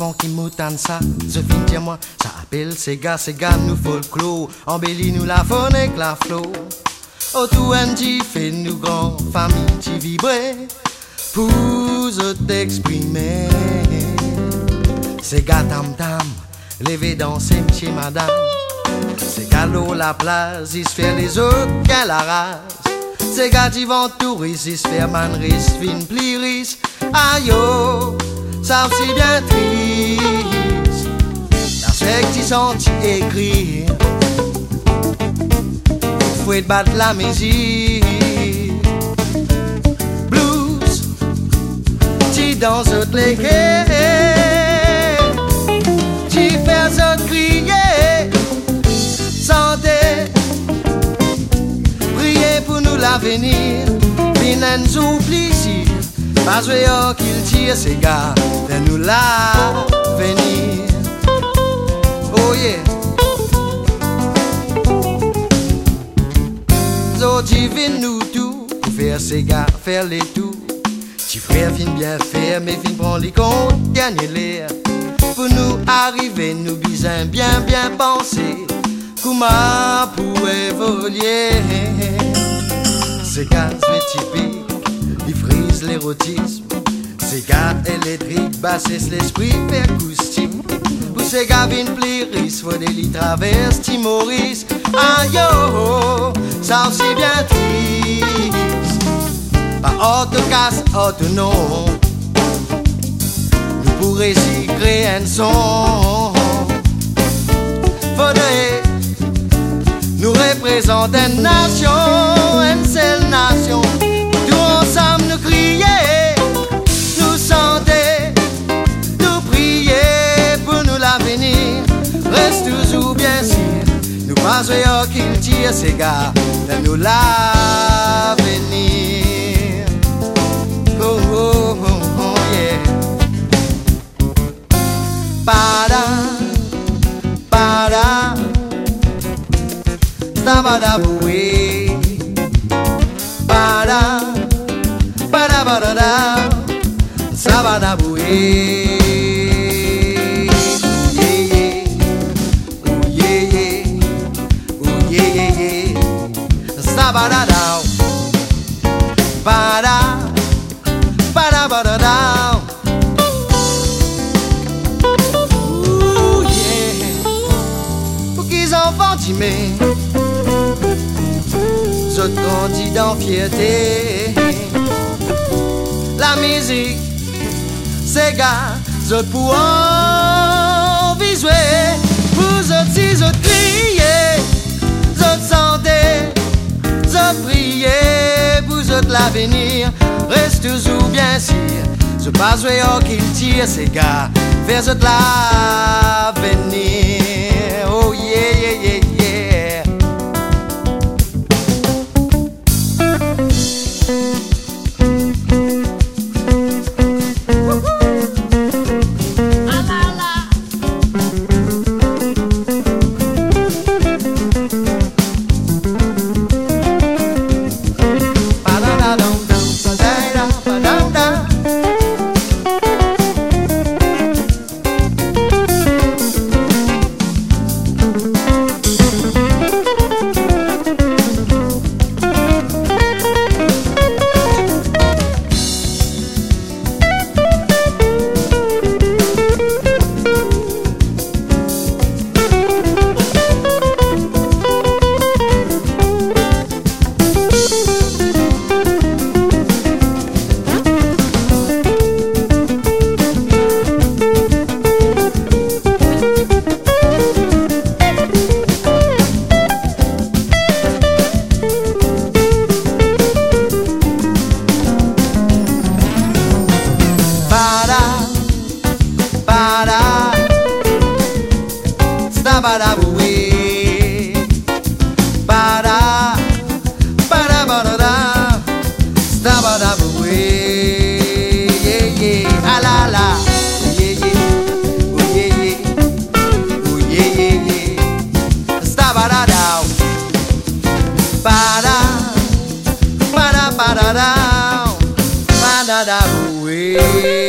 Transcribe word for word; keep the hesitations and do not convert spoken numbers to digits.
son qui moutane ça, je fin dire moi, ça appelle ces gars, ces gars nous folklore, embellit nous la faune avec la flore. Oh tout un dit fait nous grand famille qui vibrer, pour t'exprimer. Ces gars tam tam, lever danser monsieur madame. Ces gars l'eau la place, ils se fait les autres qu'à la race. Ces gars qui vont touristes, ils se fait manris, fin pliris. Aïe oh, ça aussi bien triste. La suite qui sont écrits, faut de battre la musique. Blues, qui dans toutes les quais, qui fait autres crier. Santé, priez pour nous l'avenir, viennent nous plaisir. Pas jouer qu'il tire ces gars, de nous l'avenir. Oh yeah. So divine nous tout, pour faire ces gars, faire les tout. Petit frère fin bien faire, mais fin prend les comptes, gagner l'air. Pour nous arriver, nous besoin bien bien penser. Comment pour évoluer. Ces gars typiques, ils frisent l'érotisme. Ces gars électriques bassissent l'esprit acoustique. Pour ces gars viennent pliris, faut des lits traversent Timoris. Ah yo, ça aussi bien triste. Pas autocasse, autonome. Nous pourrions y créer un son. Faudrait nous représenter une nation, une seule nation. Tout ensemble nous crier, nous chanter, nous prier pour nous l'avenir. Reste toujours bien sûr, nous pas jouer qu'il tire ces gars de nous l'avenir. Oh oh oh oh yeah. Para, para. Sabadaboué, para, para, para, para, sabadaboué, yeah, yeah, ooh, yeah, yeah, ooh, yeah, yeah, yeah, sabadadao, para, para, para, para, ooh, yeah, pour qu'ils enfants timés. Je grandis dans fierté. La musique, ces gars, je pourrais visuer. Vous aussi, je crier, je chanter, je prier. Pour je l'avenir, reste toujours bien sûr. Je pas jouer au qu'il tire, ces gars, vers je l'avenir. Oh yeah, yeah, yeah, yeah. Para, para, para, para, para, para,